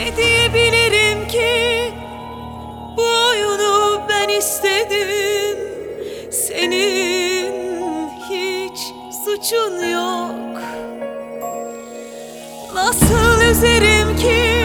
Ne diyebilirim ki? Bu oyunu ben istedim. Senin hiç suçun yok. Nasıl üzerim ki?